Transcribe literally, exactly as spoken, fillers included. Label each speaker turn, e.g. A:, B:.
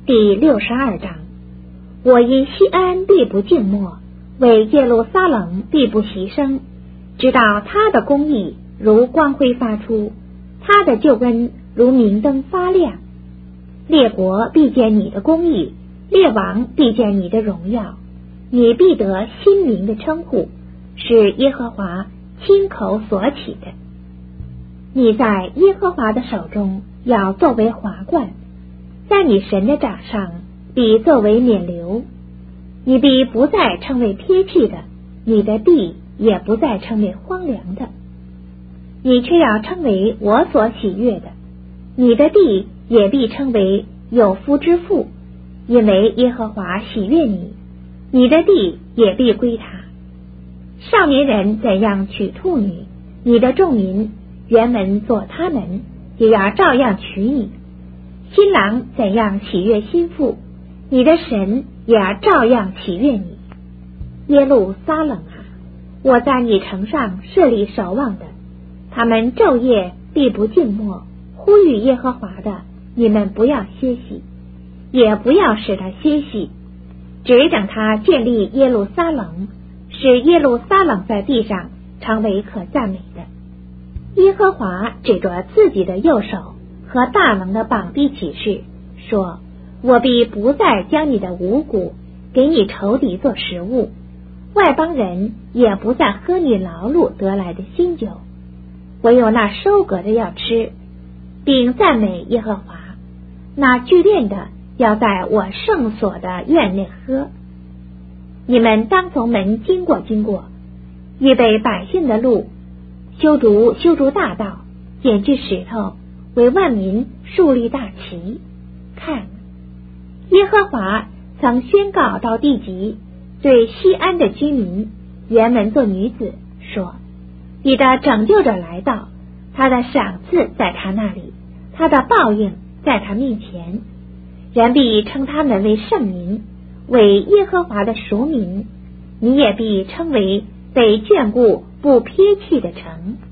A: 第六十二章，我因西安必不静默，为耶路撒冷必不牺牲，直到他的公义如光辉发出，他的救恩如明灯发亮。列国必见你的公义，列王必见你的荣耀，你必得新名的称呼，是耶和华亲口所起的。你在耶和华的手中要作为华冠，在你神的掌上必作为冕旒。你必不再称为撇弃的，你的地也不再称为荒凉的，你却要称为我所喜悦的。你的地也必称为有夫之妇，因为耶和华喜悦你，你的地也必归他。少年人怎样娶兔女，你的众民原门做他们，也要照样娶你。新郎怎样喜悦新妇，你的神也要照样喜悦你。耶路撒冷啊，我在你城上设立守望的，他们昼夜必不静默，呼吁耶和华的，你们不要歇息，也不要使他歇息，只等他建立耶路撒冷，使耶路撒冷在地上成为可赞美的。耶和华指着自己的右手和大能的膀臂起誓，说：我必不再将你的五谷给你仇敌做食物，外邦人也不再喝你劳碌得来的新酒，唯有那收割的要吃，并赞美耶和华，那聚炼的要在我圣所的院内喝。你们当从门经过经过，预备百姓的路，修筑修筑大道，剪制石头，为万民树立大旗。看，耶和华曾宣告到地极，对西安的居民原门做女子说：你的拯救者来到，他的赏赐在他那里，他的报应在他面前。人必称他们为圣民，为耶和华的赎民，你也必称为被眷顾不撇弃的城。